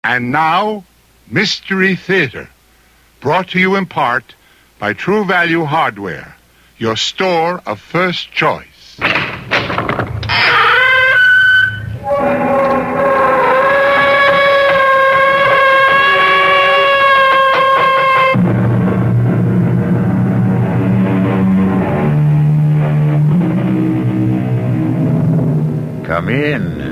And now, Mystery Theater, brought to you in part by True Value Hardware, your store of first choice. Come in.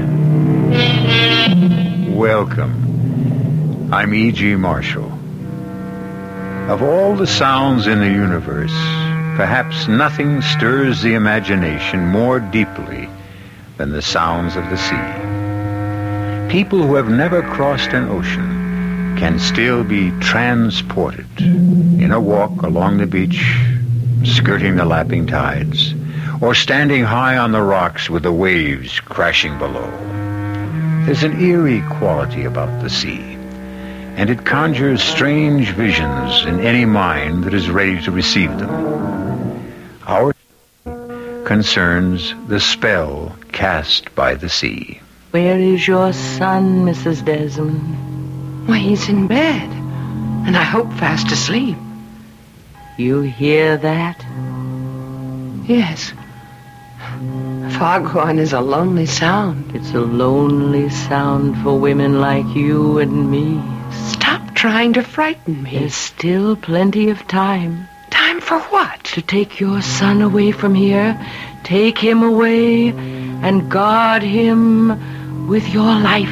Welcome. I'm E.G. Marshall. Of all the sounds in the universe, perhaps nothing stirs the imagination more deeply than the sounds of the sea. People who have never crossed an ocean can still be transported in a walk along the beach, skirting the lapping tides, or standing high on the rocks with the waves crashing below. There's an eerie quality about the sea, and it conjures strange visions in any mind that is ready to receive them. Our concerns the spell cast by the sea. Where is your son, Mrs. Desmond? Why, he's in bed, and I hope fast asleep. You hear that? Yes. Foghorn is a lonely sound. It's a lonely sound for women like you and me. Stop trying to frighten me. There's still plenty of time. Time for what? To take your son away from here. Take him away and guard him with your life.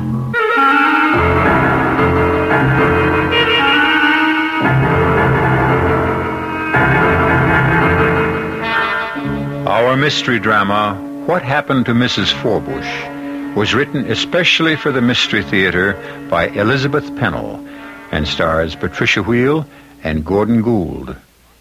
Our mystery drama, What Happened to Mrs. Forbush, was written especially for the Mystery Theater by Elizabeth Pennell and stars Patricia Wheel and Gordon Gould.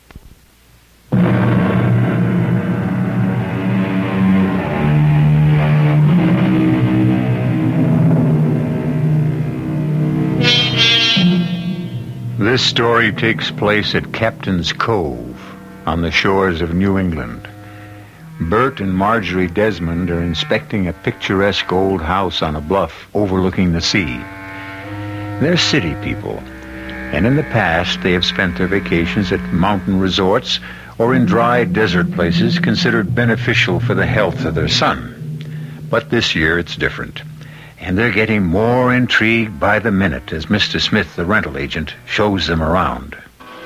This story takes place at Captain's Cove on the shores of New England. Bert and Marjorie Desmond are inspecting a picturesque old house on a bluff overlooking the sea. They're city people, and in the past they have spent their vacations at mountain resorts or in dry desert places considered beneficial for the health of their son. But this year it's different, and they're getting more intrigued by the minute as Mr. Smith, the rental agent, shows them around.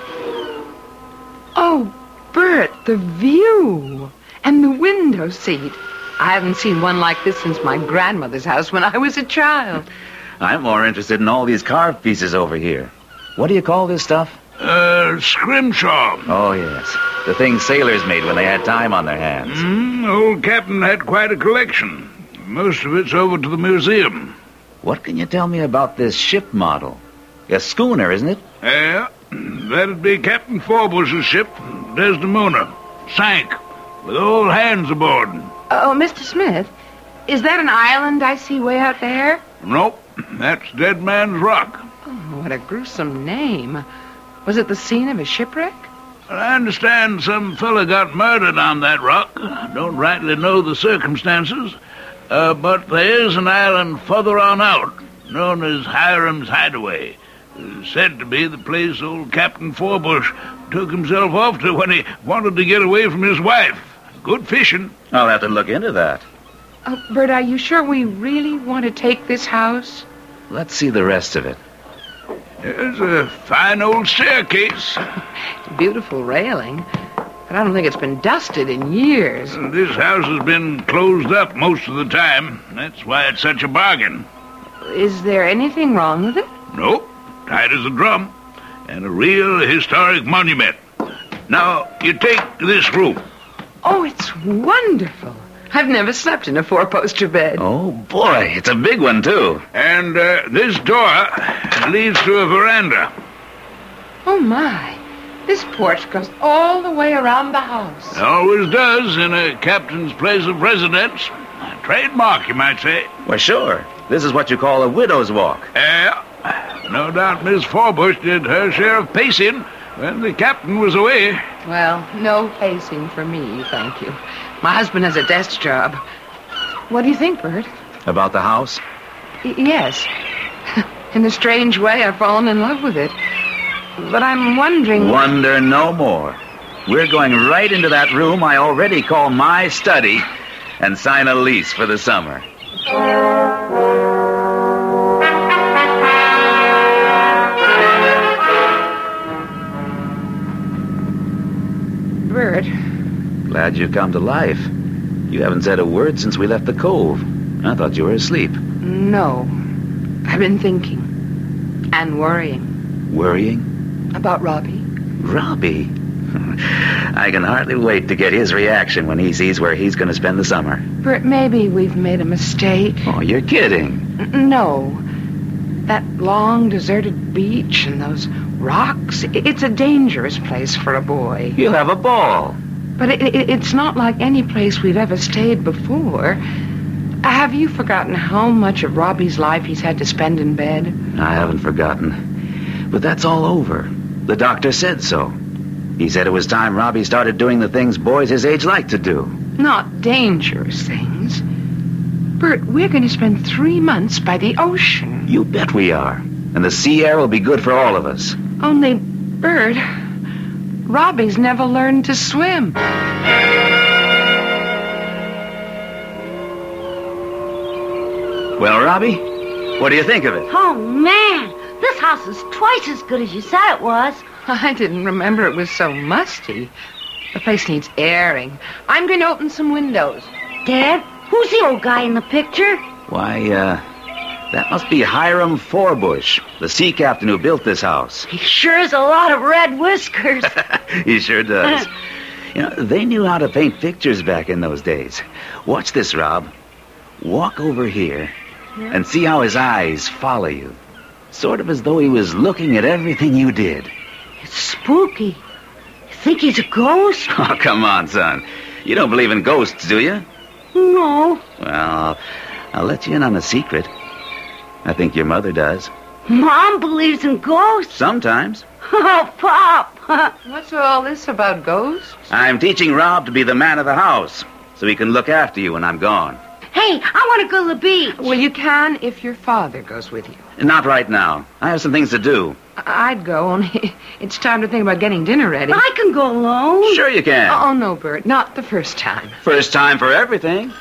Oh, Bert, the view! And the window seat. I haven't seen one like this since my grandmother's house when I was a child. I'm more interested in all these carved pieces over here. What do you call this stuff? Scrimshaw. Oh, yes. The things sailors made when they had time on their hands. Old Captain had quite a collection. Most of it's over to the museum. What can you tell me about this ship model? A schooner, isn't it? Yeah, that'd be Captain Forbush's ship, Desdemona. Sank, with all hands aboard. Oh, Mr. Smith, is that an island I see way out there? Nope, that's Dead Man's Rock. Oh, what a gruesome name. Was it the scene of a shipwreck? I understand some fella got murdered on that rock. I don't rightly know the circumstances. But there is an island further on out, known as Hiram's Hideaway. Said to be the place old Captain Forbush took himself off to when he wanted to get away from his wife. Good fishing. I'll have to look into that. Oh, Bert, are you sure we really want to take this house? Let's see the rest of it. There's a fine old staircase. Beautiful railing. But I don't think it's been dusted in years. This house has been closed up most of the time. That's why it's such a bargain. Is there anything wrong with it? Nope. Tight as a drum. And a real historic monument. Now, you take this room. Oh, it's wonderful. I've never slept in a four-poster bed. Oh, boy, it's a big one, too. And this door leads to a veranda. Oh, my. This porch goes all the way around the house. It always does in a captain's place of residence. A trademark, you might say. Well, sure. This is what you call a widow's walk. Yeah. No doubt Miss Forbush did her share of pacing when the captain was away. Well, no pacing for me, thank you. My husband has a desk job. What do you think, Bert? About the house? Yes. In a strange way, I've fallen in love with it. But I'm wondering... Wonder no more. We're going right into that room I already call my study and sign a lease for the summer. Bert. Glad you come to life. You haven't said a word since we left the cove. I thought you were asleep. No. I've been thinking. And worrying. Worrying? About Robbie. Robbie? I can hardly wait to get his reaction when he sees where he's going to spend the summer. Bert, maybe we've made a mistake. Oh, you're kidding. No. That long, deserted beach and those rocks, it's a dangerous place for a boy. You'll have a ball. But it's not like any place we've ever stayed before. Have you forgotten how much of Robbie's life he's had to spend in bed? I haven't forgotten. But that's all over. The doctor said so. He said it was time Robbie started doing the things boys his age like to do. Not dangerous things. Bert, we're going to spend 3 months by the ocean. You bet we are. And the sea air will be good for all of us. Only, Bert, Robbie's never learned to swim. Well, Robbie, what do you think of it? Oh, man. This house is twice as good as you said it was. I didn't remember it was so musty. The place needs airing. I'm going to open some windows. Dad, who's the old guy in the picture? Why, that must be Hiram Forbush, the sea captain who built this house. He sure has a lot of red whiskers. He sure does. You know, they knew how to paint pictures back in those days. Watch this, Rob. Walk over here and see how his eyes follow you. Sort of as though he was looking at everything you did. It's spooky. You think he's a ghost? Oh, come on, son. You don't believe in ghosts, do you? No. Well, I'll let you in on a secret. I think your mother does. Mom believes in ghosts. Sometimes. Oh, Pop. What's all this about ghosts? I'm teaching Rob to be the man of the house, so he can look after you when I'm gone. Hey, I want to go to the beach. Well, you can if your father goes with you. Not right now. I have some things to do. I'd go, only it's time to think about getting dinner ready. I can go alone. Sure you can. Oh, no, Bert, not the first time. First time for everything.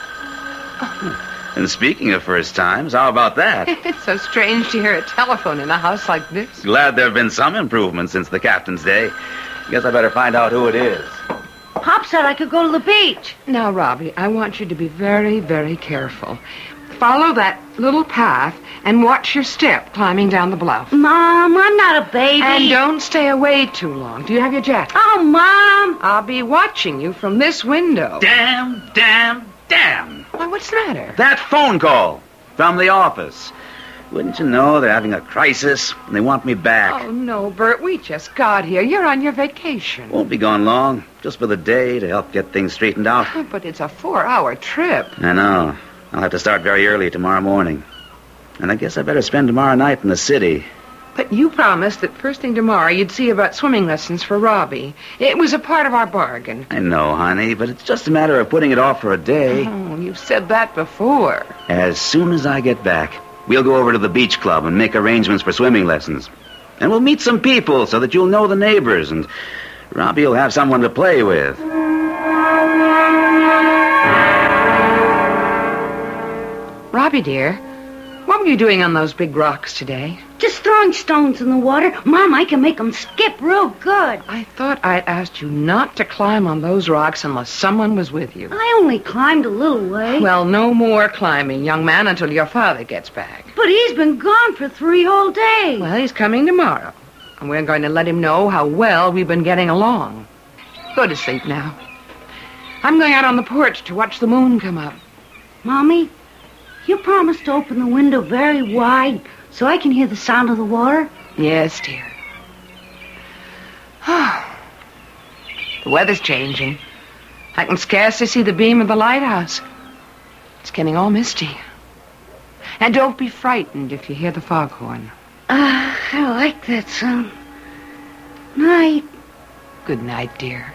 And speaking of first times, how about that? It's so strange to hear a telephone in a house like this. Glad there have been some improvements since the captain's day. Guess I better find out who it is. Pop said I could go to the beach. Now, Robbie, I want you to be very, very careful. Follow that little path and watch your step climbing down the bluff. Mom, I'm not a baby. And don't stay away too long. Do you have your jacket? Oh, Mom. I'll be watching you from this window. Damn. Why, what's the matter? That phone call from the office. Wouldn't you know they're having a crisis and they want me back? Oh, no, Bert, we just got here. You're on your vacation. Won't be gone long, just for the day to help get things straightened out. But it's a 4-hour trip. I know. I'll have to start very early tomorrow morning. And I guess I better spend tomorrow night in the city. But you promised that first thing tomorrow you'd see about swimming lessons for Robbie. It was a part of our bargain. I know, honey, but it's just a matter of putting it off for a day. Oh, you've said that before. As soon as I get back, we'll go over to the beach club and make arrangements for swimming lessons. And we'll meet some people so that you'll know the neighbors, and Robbie will have someone to play with. Robbie, dear, what were you doing on those big rocks today? Just throwing stones in the water. Mom, I can make them skip real good. I thought I'd asked you not to climb on those rocks unless someone was with you. I only climbed a little way. Well, no more climbing, young man, until your father gets back. But he's been gone for 3 whole days. Well, he's coming tomorrow, and we're going to let him know how well we've been getting along. Go to sleep now. I'm going out on the porch to watch the moon come up. Mommy, you promised to open the window very wide so I can hear the sound of the water? Yes, dear. The weather's changing. I can scarcely see the beam of the lighthouse. It's getting all misty. And don't be frightened if you hear the foghorn. I like that sound. Night. Good night, dear.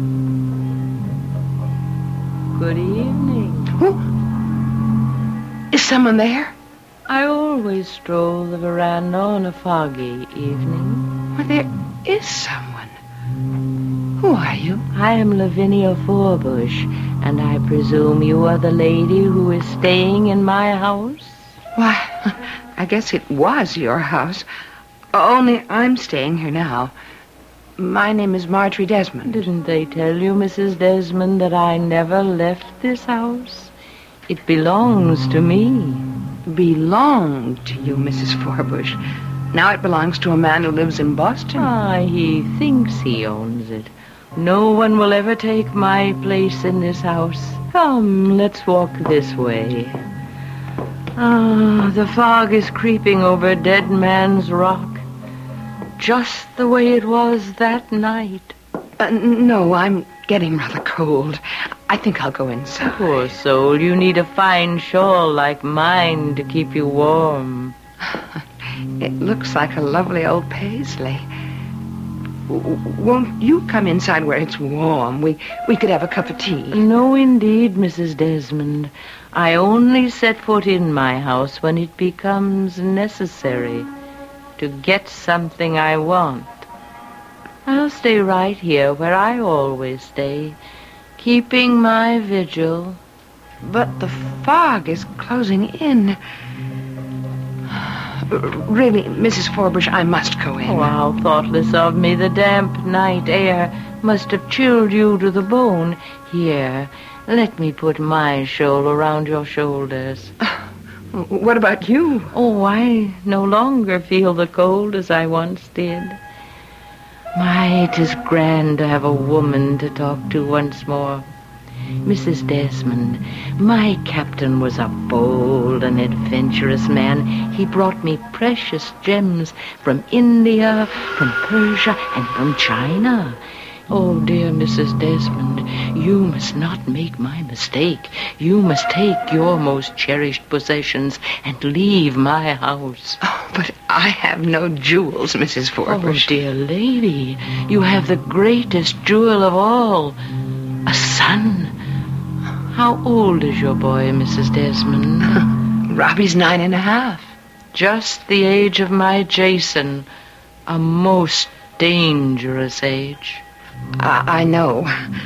Good evening. someone there? I always stroll the veranda on a foggy evening. Well, there is someone. Who are you? I am Lavinia Forbush, and I presume you are the lady who is staying in my house? Why, I guess it was your house. Only I'm staying here now. My name is Marjorie Desmond. Didn't they tell you, Mrs. Desmond, that I never left this house? It belongs to me. Belonged to you, Mrs. Forbush. Now it belongs to a man who lives in Boston. Ah, he thinks he owns it. No one will ever take my place in this house. Come, let's walk this way. Ah, the fog is creeping over Dead Man's Rock. Just the way it was that night. No, I'm getting rather cold. I think I'll go inside. Poor soul, you need a fine shawl like mine to keep you warm. It looks like a lovely old paisley. Won't you come inside where it's warm? We could have a cup of tea. No, indeed, Mrs. Desmond. I only set foot in my house when it becomes necessary to get something I want. I'll stay right here where I always stay, keeping my vigil. But the fog is closing in. Really, Mrs. Forbush, I must go in. Oh, how thoughtless of me. The damp night air must have chilled you to the bone. Here, let me put my shawl around your shoulders. What about you? Oh, I no longer feel the cold as I once did. My, it is grand to have a woman to talk to once more. Mrs. Desmond, my captain was a bold and adventurous man. He brought me precious gems from India, from Persia, and from China. Oh, dear Mrs. Desmond, you must not make my mistake. You must take your most cherished possessions and leave my house. Oh, but I have no jewels, Mrs. Forbush. Oh, dear lady, you have the greatest jewel of all, a son. How old is your boy, Mrs. Desmond? Robbie's 9.5. Just the age of my Jason, a most dangerous age. I know.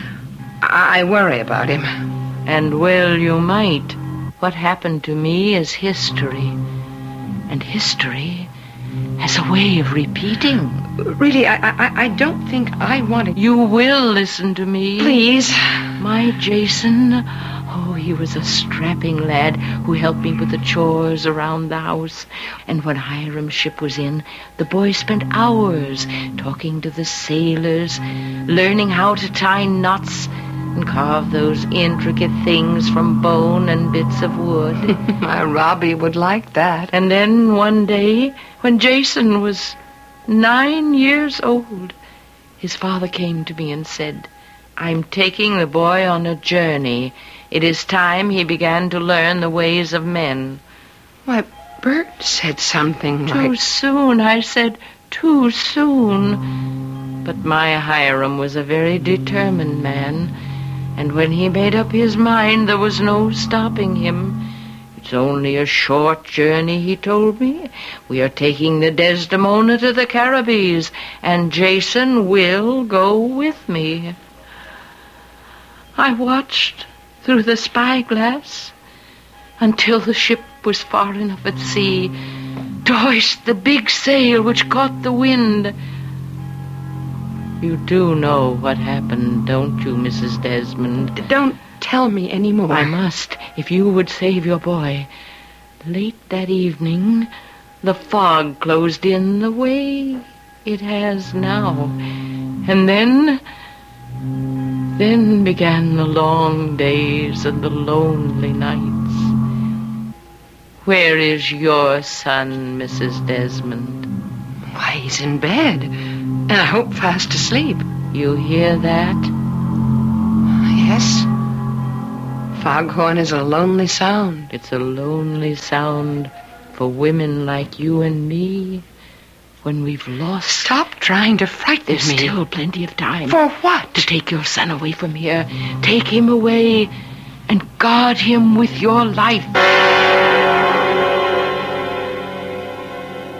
I worry about him. And well you might. What happened to me is history. And history has a way of repeating. Really, I don't think I want to... You will listen to me. Please. My Jason, oh, he was a strapping lad who helped me with the chores around the house. And when Hiram's ship was in, the boy spent hours talking to the sailors, learning how to tie knots and carve those intricate things from bone and bits of wood. My Robbie would like that. And then one day, when Jason was 9 years old, his father came to me and said, I'm taking the boy on a journey. It is time he began to learn the ways of men. Why, Bert said something like... Too soon, I said, too soon. But my Hiram was a very determined man, and when he made up his mind, there was no stopping him. It's only a short journey, he told me. We are taking the Desdemona to the Caribbees, and Jason will go with me. I watched through the spyglass until the ship was far enough at sea to hoist the big sail which caught the wind. You do know what happened, don't you, Mrs. Desmond? Don't tell me any more. I must, if you would save your boy. Late that evening, the fog closed in the way it has now. And then began the long days and the lonely nights. Where is your son, Mrs. Desmond? Why, he's in bed, and I hope fast asleep. You hear that? Yes. Foghorn is a lonely sound. It's a lonely sound for women like you and me when we've lost... Stop trying to frighten me. There's still plenty of time. For what? To take your son away from here. Take him away and guard him with your life.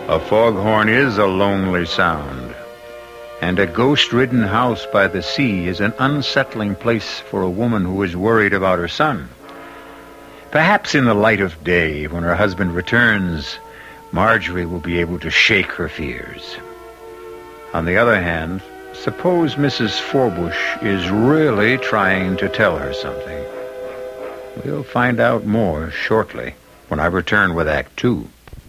A foghorn is a lonely sound, and a ghost-ridden house by the sea is an unsettling place for a woman who is worried about her son. Perhaps in the light of day, when her husband returns, Marjorie will be able to shake her fears. On the other hand, suppose Mrs. Forbush is really trying to tell her something. We'll find out more shortly when I return with Act 2.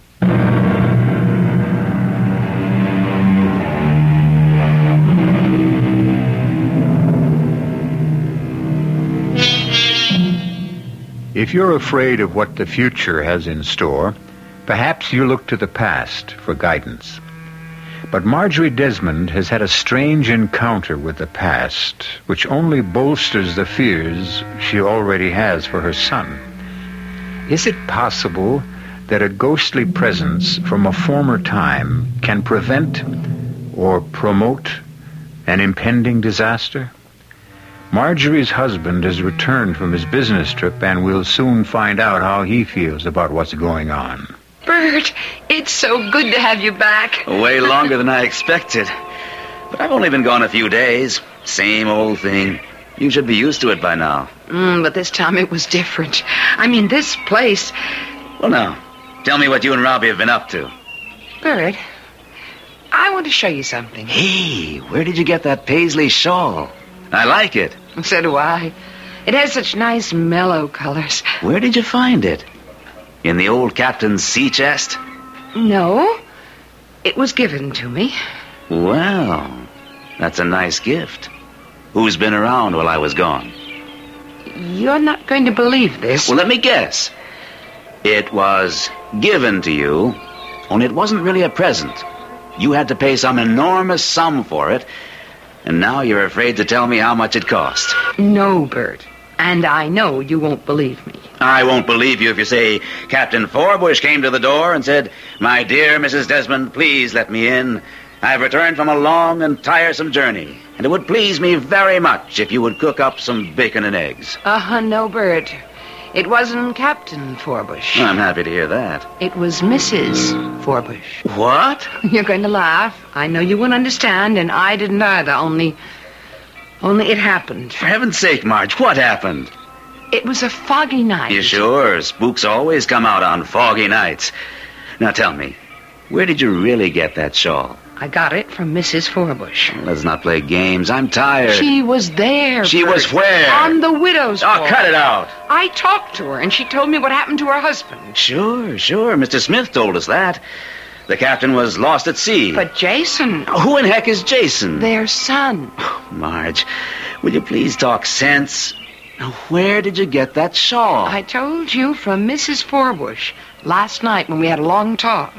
If you're afraid of what the future has in store, perhaps you look to the past for guidance. But Marjorie Desmond has had a strange encounter with the past, which only bolsters the fears she already has for her son. Is it possible that a ghostly presence from a former time can prevent or promote an impending disaster? Marjorie's husband has returned from his business trip, and we'll soon find out how he feels about what's going on. Bert, it's so good to have you back. Way longer than I expected. But I've only been gone a few days. Same old thing. You should be used to it by now. But this time it was different. I mean, this place... Well, now, tell me what you and Robbie have been up to. Bert, I want to show you something. Hey, where did you get that paisley shawl? I like it. So do I. It has such nice mellow colors. Where did you find it? In the old captain's sea chest? No. It was given to me. Well, that's a nice gift. Who's been around while I was gone? You're not going to believe this. Well, let me guess. It was given to you, only it wasn't really a present. You had to pay some enormous sum for it, and now you're afraid to tell me how much it cost. No, Bert. And I know you won't believe me. I won't believe you if you say Captain Forbush came to the door and said, "My dear Mrs. Desmond, please let me in. I've returned from a long and tiresome journey, and it would please me very much if you would cook up some bacon and eggs." No, Bert. It wasn't Captain Forbush. I'm happy to hear that. It was Mrs. Forbush. What? You're going to laugh. I know you won't understand, and I didn't either, only it happened. For heaven's sake, Marge, what happened? It was a foggy night. You sure? Spooks always come out on foggy nights. Now tell me, where did you really get that shawl? I got it from Mrs. Forbush. Let's not play games. I'm tired. She was there. She Bert. was where? On the widow's Oh, hall. cut it out. I talked to her, and she told me what happened to her husband. Sure. Mr. Smith told us that. The captain was lost at sea. But Jason... Who in heck is Jason? Their son. Marge, will you please talk sense? Now, where did you get that shawl? I told you from Mrs. Forbush last night when we had a long talk.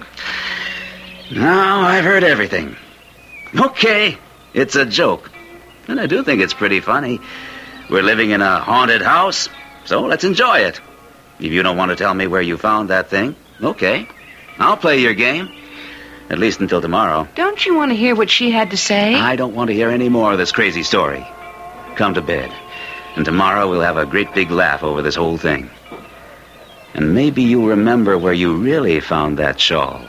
Now I've heard everything. Okay, it's a joke. And I do think it's pretty funny. We're living in a haunted house, so let's enjoy it. If you don't want to tell me where you found that thing, okay. I'll play your game. At least until tomorrow. Don't you want to hear what she had to say? I don't want to hear any more of this crazy story. Come to bed. And tomorrow we'll have a great big laugh over this whole thing. And maybe you'll remember where you really found that shawl.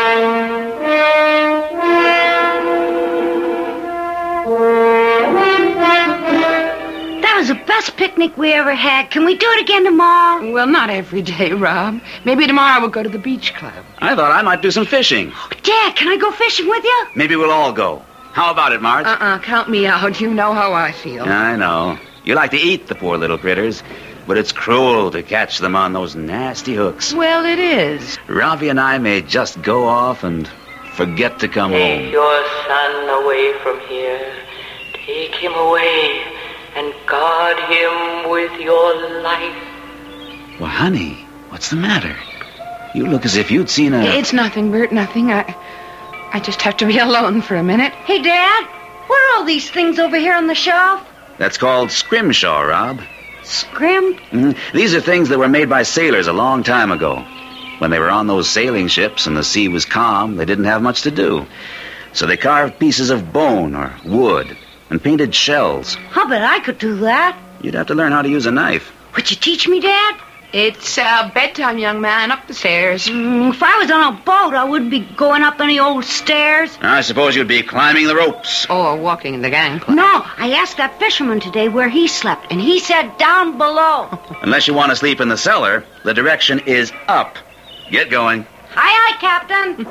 That was the best picnic we ever had. Can we do it again tomorrow? Well, not every day, Rob. Maybe tomorrow we'll go to the beach club. I thought I might do some fishing. Dad, can I go fishing with you? Maybe we'll all go. How about it, Marge? Count me out. You know how I feel. I know. You like to eat the poor little critters, but it's cruel to catch them on those nasty hooks. Well, it is. Ravi and I may just go off and forget to come Take home. your son away from here. Take him away and guard him with your life. Well, honey, what's the matter? You look as if you'd seen a... It's nothing, Bert, nothing. I just have to be alone for a minute. Hey, Dad, what are all these things over here on the shelf? That's called scrimshaw, Rob. Scrim? These are things that were made by sailors a long time ago. When they were on those sailing ships and the sea was calm, they didn't have much to do. So they carved pieces of bone or wood and painted shells. I'll bet I could do that. You'd have to learn how to use a knife. Would you teach me, Dad? It's bedtime, young man. Up the stairs. If I was on a boat, I wouldn't be going up any old stairs. I suppose you'd be climbing the ropes. Or walking the gangplank. No, I asked that fisherman today where he slept, and he said down below. Unless you want to sleep in the cellar, the direction is up. Get going. Aye, Captain.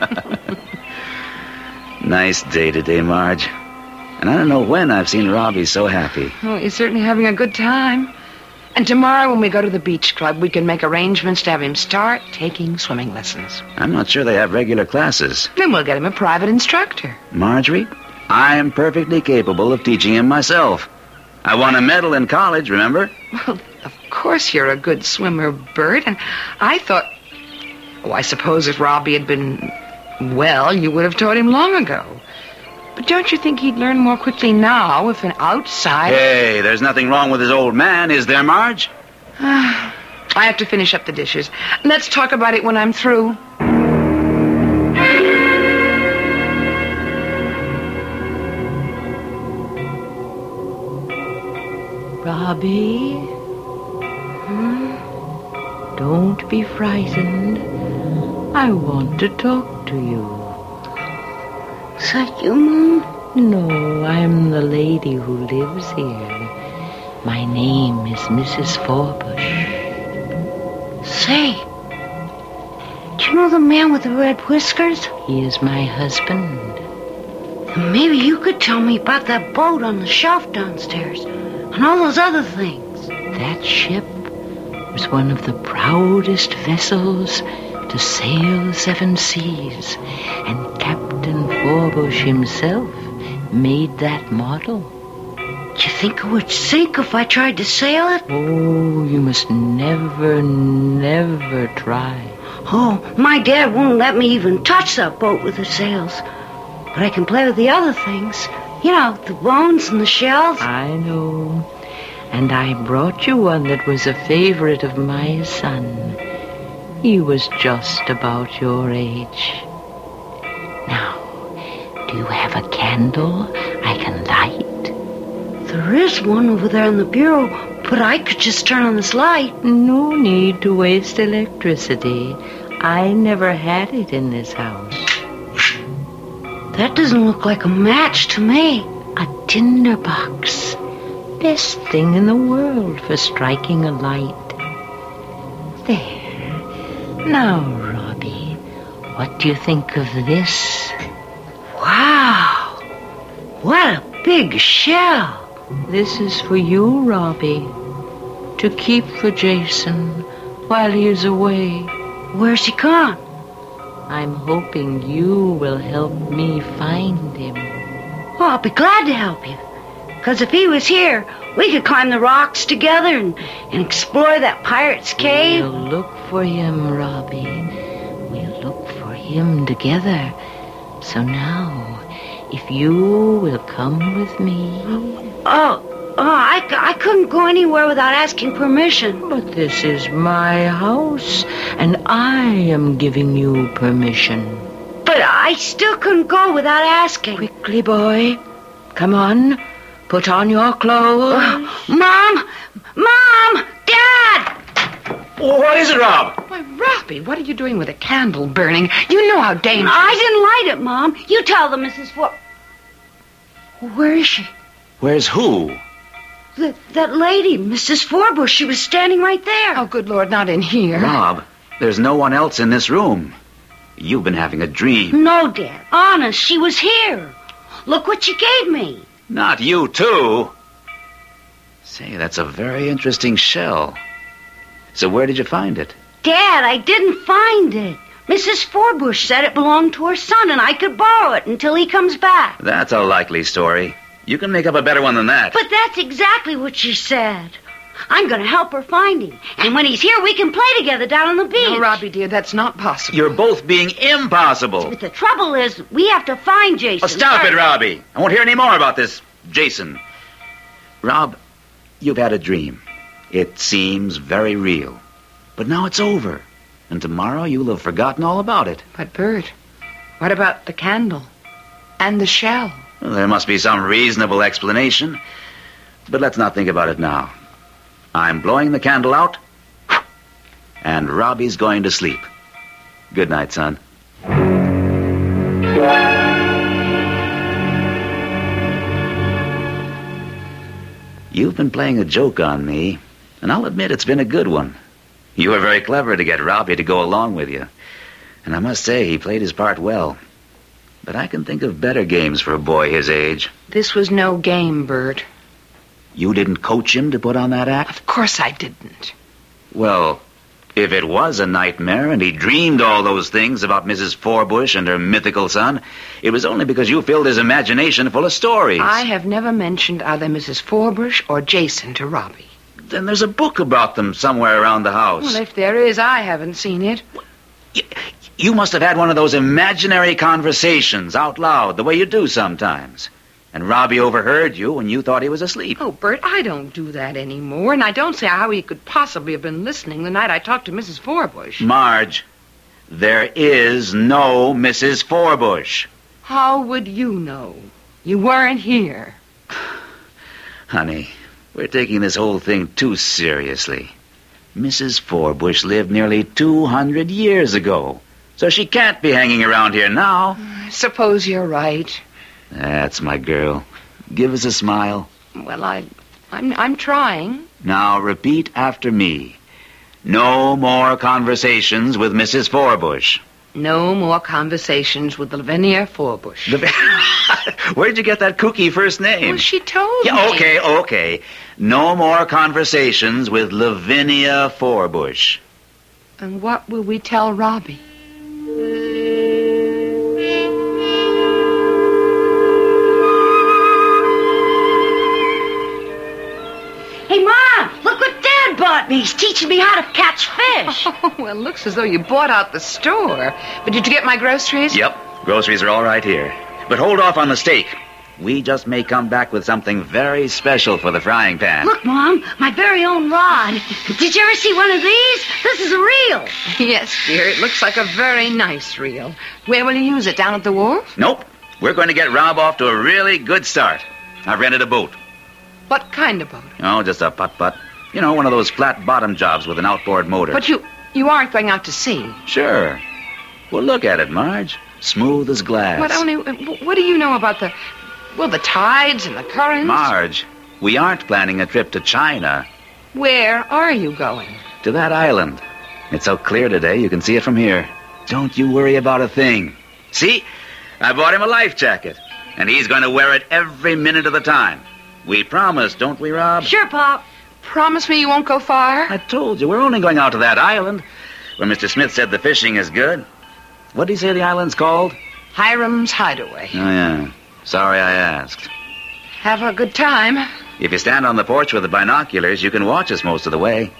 Nice day today, Marge. And I don't know when I've seen Robbie so happy. Oh, he's certainly having a good time. And tomorrow when we go to the beach club, we can make arrangements to have him start taking swimming lessons. I'm not sure they have regular classes. Then we'll get him a private instructor. Marjorie, I am perfectly capable of teaching him myself. I won a medal in college, remember? Well, of course you're a good swimmer, Bert. And I thought... Oh, I suppose if Robbie had been well, you would have taught him long ago. But don't you think he'd learn more quickly now if an outside... Hey, there's nothing wrong with his old man, is there, Marge? I have to finish up the dishes. Let's talk about it when I'm through. Robbie? Don't be frightened. I want to talk to you. Is that you, Mom? No, I'm the lady who lives here. My name is Mrs. Forbush. Say, do you know the man with the red whiskers? He is my husband. Maybe you could tell me about that boat on the shelf downstairs and all those other things. That ship was one of the proudest vessels to sail the seven seas, and Captain Forbush himself made that model. Do you think it would sink if I tried to sail it? Oh, you must never, never try. Oh, my dad won't let me even touch that boat with the sails. But I can play with the other things. You know, the bones and the shells. I know. And I brought you one that was a favorite of my son. He was just about your age. Now, do you have a candle I can light? There is one over there in the bureau, but I could just turn on this light. No need to waste electricity. I never had it in this house. That doesn't look like a match to me. A tinder box. Best thing in the world for striking a light. There. Now, Robbie, what do you think of this? Wow! What a big shell! This is for you, Robbie, to keep for Jason while he's away. Where's he gone? I'm hoping you will help me find him. Oh, I'll be glad to help you. Because if he was here, we could climb the rocks together and explore that pirate's cave. We'll look for him, Robbie. We'll look for him together. So now, if you will come with me... I couldn't go anywhere without asking permission. But this is my house, and I am giving you permission. But I still couldn't go without asking. Quickly, boy. Come on. Put on your clothes. Mom! Dad! What is it, Rob? Why, Robbie, what are you doing with a candle burning? You know how dangerous... I didn't light it, Mom. You tell them, Mrs. Where is she? Where's who? That lady, Mrs. Forbush. She was standing right there. Oh, good Lord, not in here. Rob, there's no one else in this room. You've been having a dream. No, Dad. Honest, she was here. Look what she gave me. Not you, too. Say, that's a very interesting shell. So where did you find it? Dad, I didn't find it. Mrs. Forbush said it belonged to her son, and I could borrow it until he comes back. That's a likely story. You can make up a better one than that. But that's exactly what she said. I'm going to help her find him. And when he's here, we can play together down on the beach. No, Robbie, dear, that's not possible. You're both being impossible. But the trouble is, we have to find Jason. Oh, stop it, Robbie. I won't hear any more about this Jason. Rob, you've had a dream. It seems very real. But now it's over. And tomorrow you'll have forgotten all about it. But, Bert, what about the candle and the shell? Well, there must be some reasonable explanation. But let's not think about it now. I'm blowing the candle out and Robbie's going to sleep. Good night, son. You've been playing a joke on me, and I'll admit it's been a good one. You were very clever to get Robbie to go along with you. And I must say, he played his part well. But I can think of better games for a boy his age. This was no game, Bert. You didn't coach him to put on that act? Of course I didn't. Well, if it was a nightmare and he dreamed all those things about Mrs. Forbush and her mythical son, it was only because you filled his imagination full of stories. I have never mentioned either Mrs. Forbush or Jason to Robbie. Then there's a book about them somewhere around the house. Well, if there is, I haven't seen it. You must have had one of those imaginary conversations out loud, the way you do sometimes. And Robbie overheard you when you thought he was asleep. Oh, Bert, I don't do that anymore, and I don't see how he could possibly have been listening the night I talked to Mrs. Forbush. Marge, there is no Mrs. Forbush. How would you know? You weren't here. Honey, we're taking this whole thing too seriously. Mrs. Forbush lived nearly 200 years ago, so she can't be hanging around here now. I suppose you're right. That's my girl. Give us a smile. Well, I'm trying. Now repeat after me. No more conversations with Mrs. Forbush. No more conversations with Lavinia Forbush. Where'd you get that kooky first name? Well, she told me. Yeah, okay. No more conversations with Lavinia Forbush. And what will we tell Robbie? Hey, Mom, look what Dad bought me. He's teaching me how to catch fish. Oh, well, it looks as though you bought out the store. But did you get my groceries? Yep, groceries are all right here. But hold off on the steak. We just may come back with something very special for the frying pan. Look, Mom, my very own rod. Did you ever see one of these? This is a reel. Yes, dear, it looks like a very nice reel. Where will you use it, down at the wharf? Nope. We're going to get Rob off to a really good start. I've rented a boat. What kind of boat? Oh, just a putt-putt. You know, one of those flat-bottom jobs with an outboard motor. But you aren't going out to sea. Sure. Well, look at it, Marge. Smooth as glass. What do you know about the tides and the currents? Marge, we aren't planning a trip to China. Where are you going? To that island. It's so clear today, you can see it from here. Don't you worry about a thing. See? I bought him a life jacket, and he's going to wear it every minute of the time. We promise, don't we, Rob? Sure, Pop. Promise me you won't go far? I told you, we're only going out to that island. When Mr. Smith said the fishing is good. What did he say the island's called? Hiram's Hideaway. Oh, yeah. Sorry I asked. Have a good time. If you stand on the porch with the binoculars, you can watch us most of the way.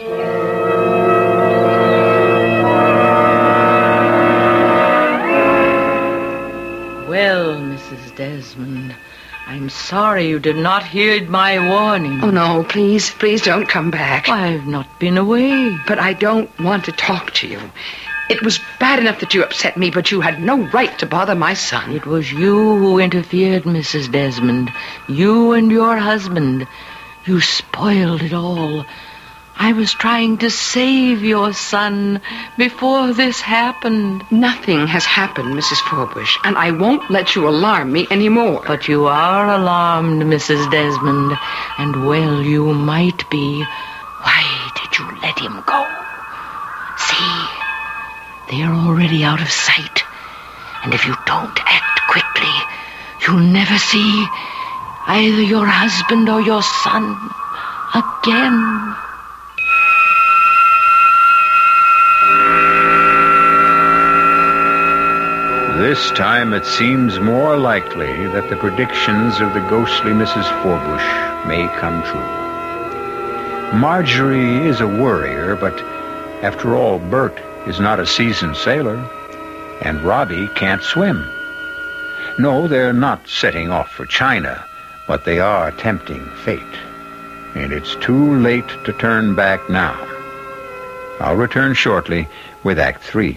Well, Mrs. Desmond, I'm sorry you did not heed my warning. Oh, no, please don't come back. I've not been away. But I don't want to talk to you. It was bad enough that you upset me, but you had no right to bother my son. It was you who interfered, Mrs. Desmond. You and your husband. You spoiled it all. I was trying to save your son before this happened. Nothing has happened, Mrs. Forbush, and I won't let you alarm me anymore. But you are alarmed, Mrs. Desmond, and well you might be. Why did you let him go? See, they are already out of sight, and if you don't act quickly, you'll never see either your husband or your son again. This time it seems more likely that the predictions of the ghostly Mrs. Forbush may come true. Marjorie is a worrier, but after all, Bert is not a seasoned sailor, and Robbie can't swim. No, they're not setting off for China, but they are tempting fate. And it's too late to turn back now. I'll return shortly with Act 3.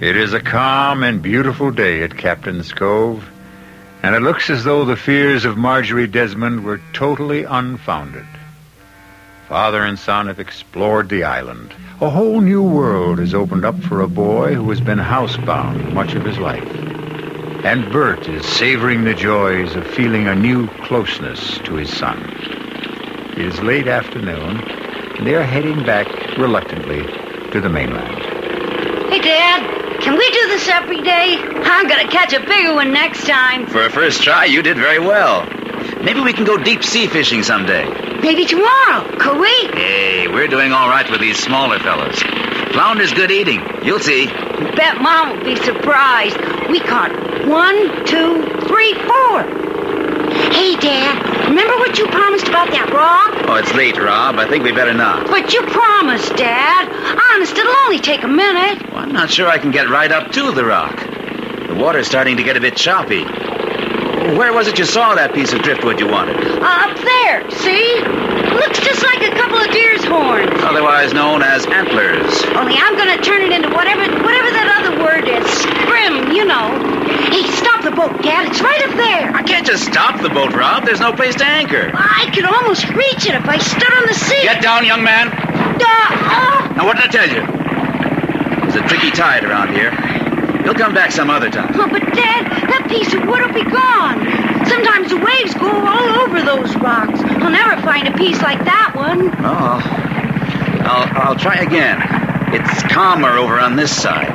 It is a calm and beautiful day at Captain's Cove, and it looks as though the fears of Marjorie Desmond were totally unfounded. Father and son have explored the island. A whole new world has opened up for a boy who has been housebound much of his life. And Bert is savoring the joys of feeling a new closeness to his son. It is late afternoon, and they are heading back reluctantly to the mainland. Hey, Dad, can we do this every day? I'm gonna catch a bigger one next time. For a first try, you did very well. Maybe we can go deep sea fishing someday. Maybe tomorrow. Could we? Hey, we're doing all right with these smaller fellas. Flounder's good eating. You'll see. Bet Mom will be surprised. We caught 1, 2, 3, 4. Hey, Dad, remember what you promised about that rock? Oh, it's late, Rob. I think we better not. But you promised, Dad. Honest, it'll only take a minute. Well, I'm not sure I can get right up to the rock. The water's starting to get a bit choppy. Where was it you saw that piece of driftwood you wanted? Up there, see? Looks just like a couple of deer's horns. Otherwise known as antlers. Only I'm gonna turn it into whatever that other word is. Scrim, you know. Hey, stop the boat, Dad. It's right up there. I can't just stop the boat, Rob. There's no place to anchor. I could almost reach it if I stood on the seat. Get down, young man. Now, what did I tell you? There's a tricky tide around here. He'll come back some other time. Oh, but Dad, that piece of wood will be gone. Sometimes the waves go all over those rocks. I'll never find a piece like that one. Oh, I'll try again. It's calmer over on this side.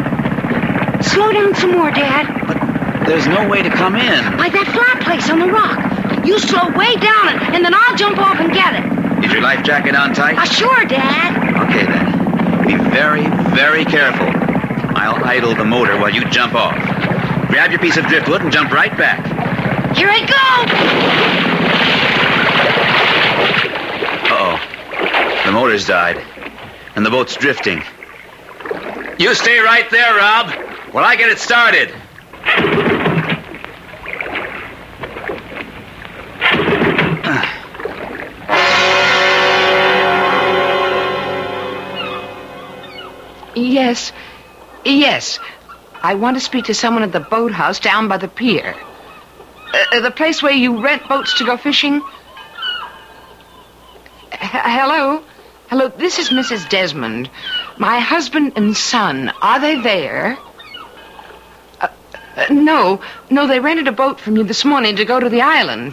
Slow down some more, Dad. But there's no way to come in. By that flat place on the rock. You slow way down, and then I'll jump off and get it. Is your life jacket on tight? Sure, Dad. Okay, then. Be very, very careful. I'll idle the motor while you jump off. Grab your piece of driftwood and jump right back. Here I go! Uh-oh. The motor's died, and the boat's drifting. You stay right there, Rob, while I get it started. Yes. I want to speak to someone at the boathouse down by the pier. The place where you rent boats to go fishing. Hello? Hello, this is Mrs. Desmond. My husband and son, are they there? No, they rented a boat from you this morning to go to the island.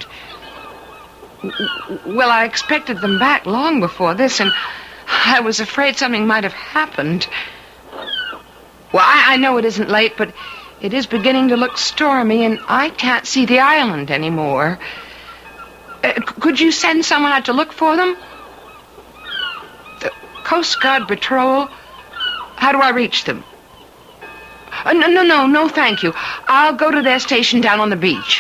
Well, I expected them back long before this, and I was afraid something might have happened. Well, I know it isn't late, but it is beginning to look stormy, and I can't see the island anymore. Could you send someone out to look for them? The Coast Guard Patrol? How do I reach them? No, thank you. I'll go to their station down on the beach.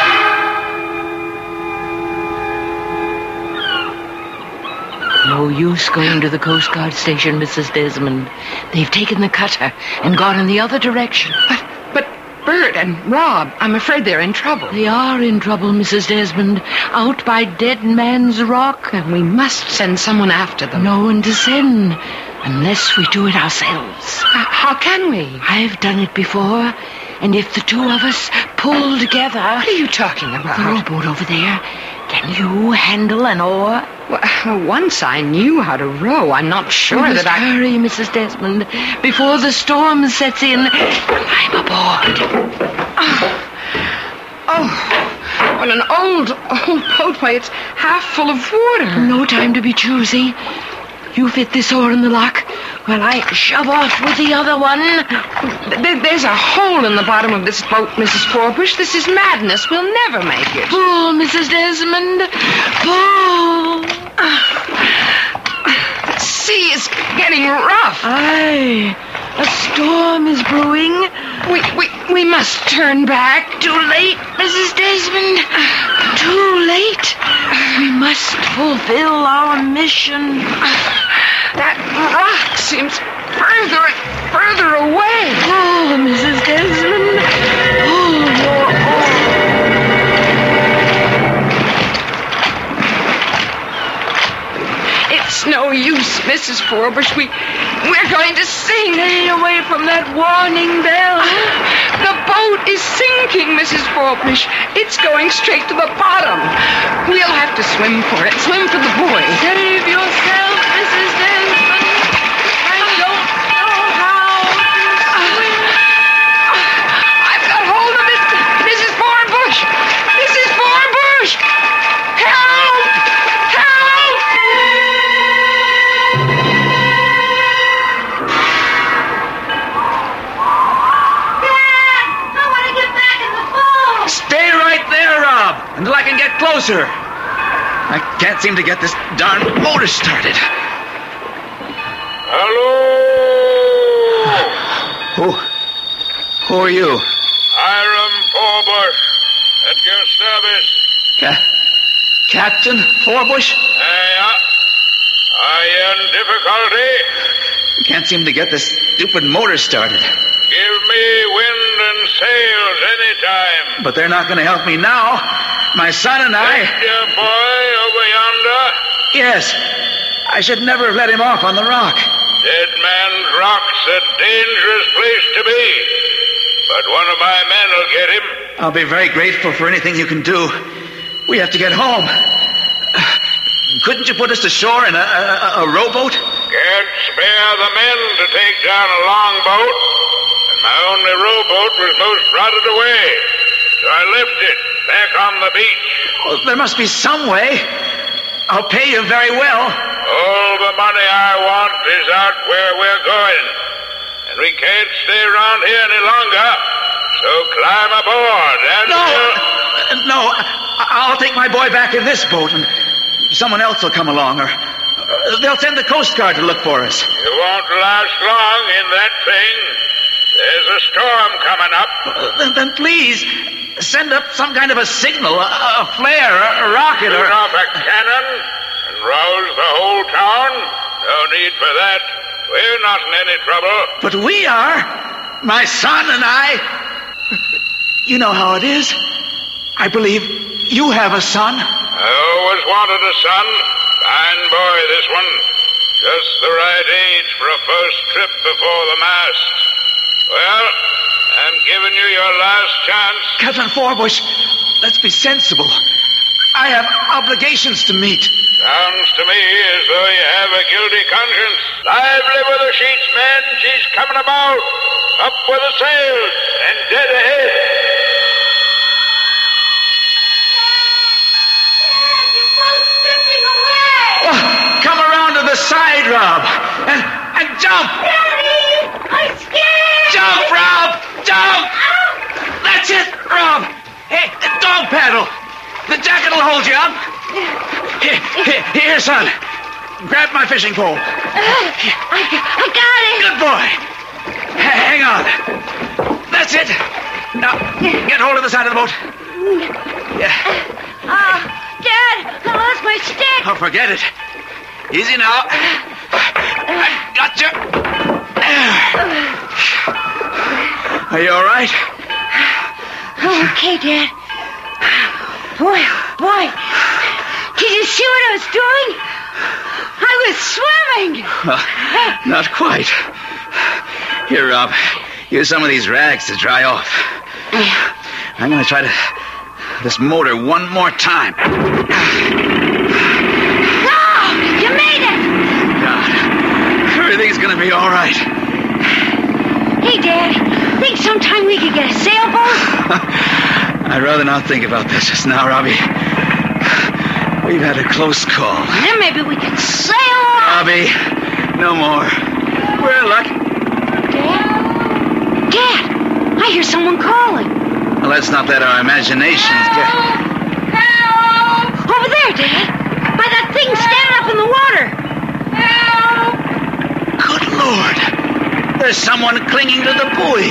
No use going to the Coast Guard station, Mrs. Desmond. They've taken the cutter and gone in the other direction. But Bert and Rob, I'm afraid they're in trouble. They are in trouble, Mrs. Desmond. Out by Dead Man's Rock. And we must send someone after them. No one to send, unless we do it ourselves. How can we? I've done it before. And if the two of us pull together... What are you talking about? The rowboat over there. Can you handle an oar? Well, once I knew how to row. I'm not sure that I... Hurry, Mrs. Desmond. Before the storm sets in, I'm aboard. Oh, what an old boatway. It's half full of water. No time to be choosy. You fit this oar in the lock while I shove off with the other one. There's a hole in the bottom of this boat, Mrs. Forbush. This is madness. We'll never make it. Pull, Mrs. Desmond. Pull. The sea is getting rough. Aye. A storm is brewing. We must turn back. Too late, Mrs. Desmond. Too late. We must fulfill our mission. That rock seems further and further away. Oh, Mrs. Desmond. Pull your oar. It's no use, Mrs. Forbush. We're going to sing. Stay away from that warning bell. The boat is sinking, Mrs. Forbush. It's going straight to the bottom. We'll have to swim for it. Swim for the boy. Save yourself, Mrs. Desmond. I don't know how to swim. I've got hold of it. Mrs. Forbush. Mrs. Forbush. Help! Help! Dad, I want to get back in the boat. Stay right there, Rob, until I can get closer. I can't seem to get this darn motor started. Hello? Who are you? Hiram Forbush, at your service. Captain Forbush? Are you in difficulty? Can't seem to get this stupid motor started. Give me wind and sails any time. But they're not going to help me now. My son and I... Is your boy over yonder? Yes. I should never have let him off on the rock. Dead Man's Rock's a dangerous place to be. But one of my men will get him. I'll be very grateful for anything you can do. We have to get home. Couldn't you put us to shore in a rowboat? Can't spare the men to take down a longboat. And my only rowboat was most rotted away. So I left it back on the beach. Well, there must be some way. I'll pay you very well. All the money I want is out where we're going. And we can't stay around here any longer. So climb aboard and... No, I'll take my boy back in this boat, and someone else will come along, or they'll send the Coast Guard to look for us. You won't last long in that thing. There's a storm coming up. Then please, send up some kind of a signal, a flare, a rocket, Shoot or... off a cannon and rouse the whole town. No need for that. We're not in any trouble. But we are. My son and I. You know how it is. I believe you have a son. I always wanted a son. Fine boy, this one. Just the right age for a first trip before the mast. Well, I'm giving you your last chance. Captain Forbush, let's be sensible. I have obligations to meet. Sounds to me as though you have a guilty conscience. Lively with the sheets, men. She's coming about. Up with the sails and dead ahead. Your boat's drifting away. Oh, come around to the side, Rob, and jump. Daddy, I'm scared. Jump, Rob! Jump! That's it, Rob! Hey, dog paddle! The jacket will hold you up. Here, son. Grab my fishing pole. I got it. Good boy. Hang on. That's it. Now, get hold of the side of the boat. Yeah. Dad, I lost my stick. Oh, forget it. Easy now. I got you. Are you all right? Okay, Dad. Boy, did you see what I was doing? I was swimming. Well, not quite. Here, Rob, use some of these rags to dry off. I'm going to try this motor one more time. Oh, you made it. God, everything's going to be all right. Hey, Dad, think sometime we could get a sailboat? I'd rather not think about this just now, Robbie. We've had a close call. Then maybe we could sail off. Robbie, no more. We're lucky. Dad, I hear someone calling. Well, let's not let our imaginations get... Help! Over there, Dad. By that thing standing up in the water. Help! Good Lord. There's someone clinging to the buoy.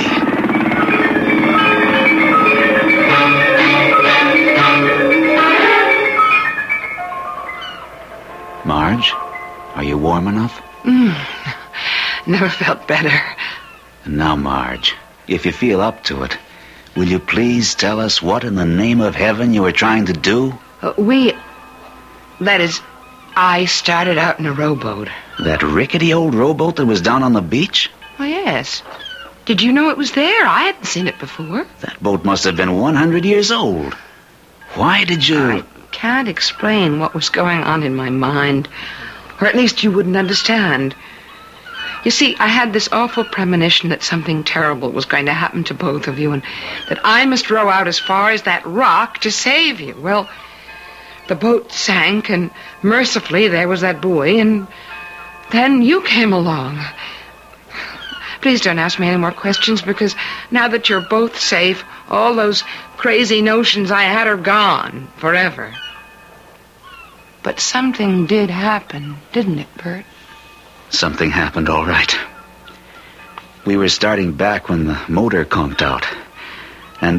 Marge, are you warm enough? Never felt better. And now, Marge, if you feel up to it, will you please tell us what in the name of heaven you were trying to do? That is, I started out in a rowboat. That rickety old rowboat that was down on the beach? Oh, yes. Did you know it was there? I hadn't seen it before. That boat must have been 100 years old. Why did you... I can't explain what was going on in my mind. Or at least you wouldn't understand. You see, I had this awful premonition that something terrible was going to happen to both of you, and that I must row out as far as that rock to save you. Well, the boat sank, and mercifully there was that buoy, and then you came along. Please don't ask me any more questions, because now that you're both safe, all those crazy notions I had are gone forever. But something did happen, didn't it, Bert? Something happened, all right. We were starting back when the motor conked out. And...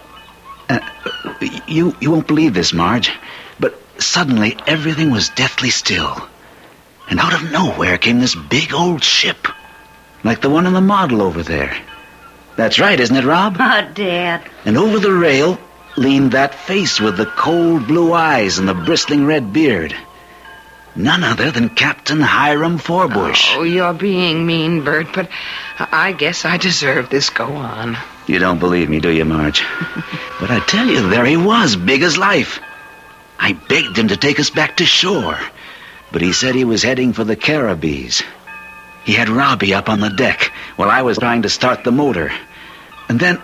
you won't believe this, Marge, but suddenly everything was deathly still. And out of nowhere came this big old ship, like the one in the model over there. That's right, isn't it, Rob? Oh, Dad. And over the rail leaned that face with the cold blue eyes and the bristling red beard. None other than Captain Hiram Forbush. Oh, you're being mean, Bert, but I guess I deserve this. Go on. You don't believe me, do you, Marge? But I tell you, there he was, big as life. I begged him to take us back to shore, but he said he was heading for the Caribbees. He had Robbie up on the deck while I was trying to start the motor. And then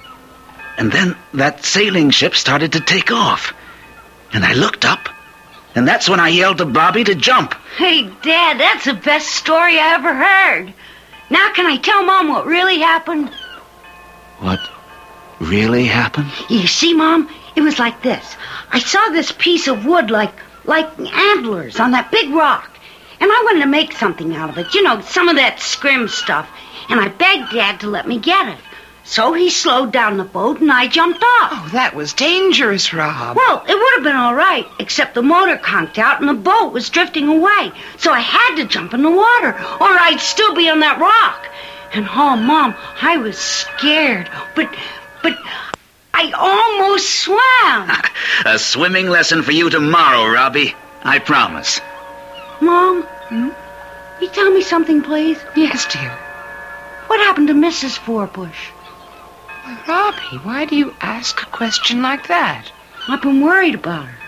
that sailing ship started to take off. And I looked up, and that's when I yelled to Bobby to jump. Hey, Dad, that's the best story I ever heard. Now can I tell Mom what really happened? What really happened? You see, Mom, it was like this. I saw this piece of wood like antlers on that big rock. And I wanted to make something out of it. You know, some of that scrim stuff. And I begged Dad to let me get it. So he slowed down the boat and I jumped off. Oh, that was dangerous, Rob. Well, it would have been all right, except the motor conked out and the boat was drifting away. So I had to jump in the water, or I'd still be on that rock. And, oh, Mom, I was scared. But I almost swam. A swimming lesson for you tomorrow, Robbie. I promise. Mom, you tell me something, please? Yes, dear. What happened to Mrs. Forbush? Why, Robbie, why do you ask a question like that? I've been worried about her.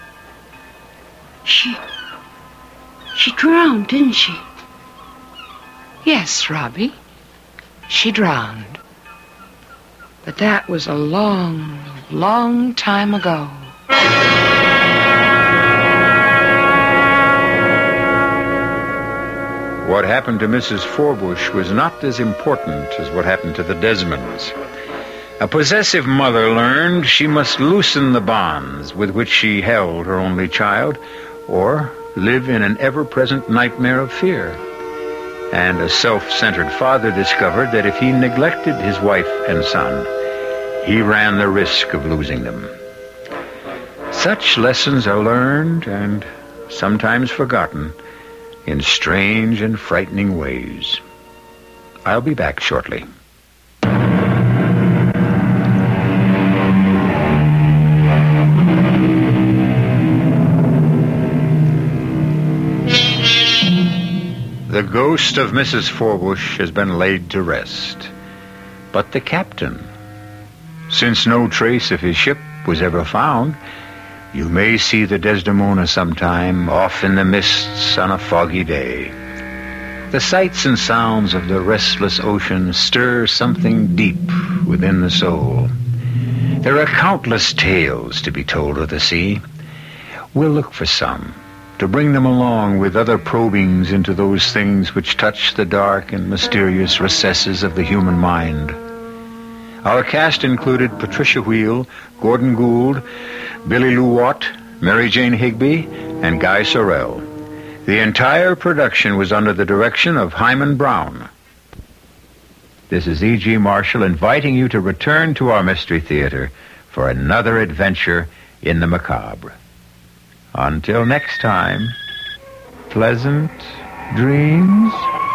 She drowned, didn't she? Yes, Robbie. She drowned. But that was a long, long time ago. What happened to Mrs. Forbush was not as important as what happened to the Desmonds. A possessive mother learned she must loosen the bonds with which she held her only child, or live in an ever-present nightmare of fear. And a self-centered father discovered that if he neglected his wife and son, he ran the risk of losing them. Such lessons are learned and sometimes forgotten in strange and frightening ways. I'll be back shortly. The ghost of Mrs. Forbush has been laid to rest. But the captain, since no trace of his ship was ever found, you may see the Desdemona sometime off in the mists on a foggy day. The sights and sounds of the restless ocean stir something deep within the soul. There are countless tales to be told of the sea. We'll look for some, to bring them along with other probings into those things which touch the dark and mysterious recesses of the human mind. Our cast included Patricia Wheel, Gordon Gould, Billy Lou Watt, Mary Jane Higby, and Guy Sorrell. The entire production was under the direction of Hyman Brown. This is E.G. Marshall inviting you to return to our Mystery Theater for another adventure in the macabre. Until next time, pleasant dreams.